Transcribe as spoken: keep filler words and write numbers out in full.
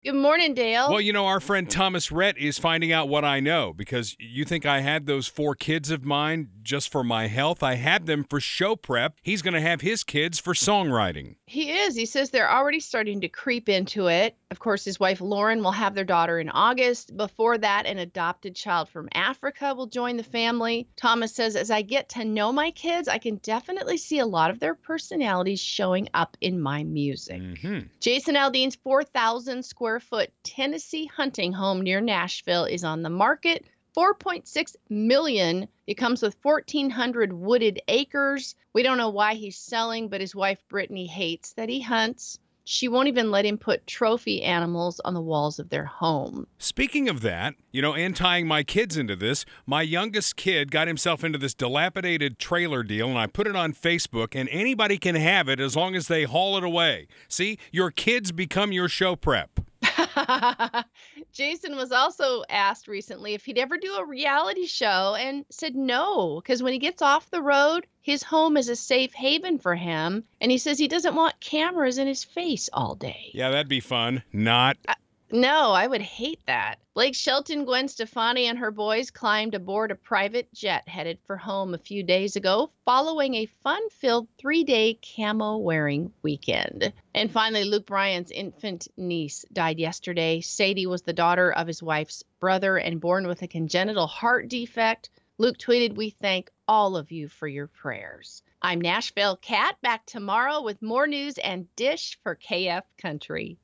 Good morning, Dale. Well, you know, our friend Thomas Rhett is finding out what I know because you think I had those four kids of mine just for my health. I had them for show prep. He's going to have his kids for songwriting. He is. He says they're already starting to creep into it. Of course, his wife Lauren will have their daughter in August. Before that, an adopted child from Africa will join the family. Thomas says, as I get to know my kids, I can definitely see a lot of their personalities showing up in my music. Mm-hmm. Jason Aldean's four thousand square foot Tennessee hunting home near Nashville is on the market. four point six million dollars. It comes with fourteen hundred wooded acres. We don't know why he's selling, but his wife Brittany hates that he hunts. She won't even let him put trophy animals on the walls of their home. Speaking of that, you know, and tying my kids into this, my youngest kid got himself into this dilapidated trailer deal, and I put it on Facebook, and anybody can have it as long as they haul it away. See, your kids become your show prep. Jason was also asked recently if he'd ever do a reality show and said no, because when he gets off the road, his home is a safe haven for him. And he says he doesn't want cameras in his face all day. Yeah, that'd be fun. Not. Uh, no, I would hate that. Blake Shelton, Gwen Stefani, and her boys climbed aboard a private jet headed for home a few days ago following a fun-filled three-day camo-wearing weekend. And finally, Luke Bryan's infant niece died yesterday. Sadie was the daughter of his wife's brother and born with a congenital heart defect. Luke tweeted, "We thank all of you for your prayers." I'm Nashville Cat, back tomorrow with more news and Dish for K F Country.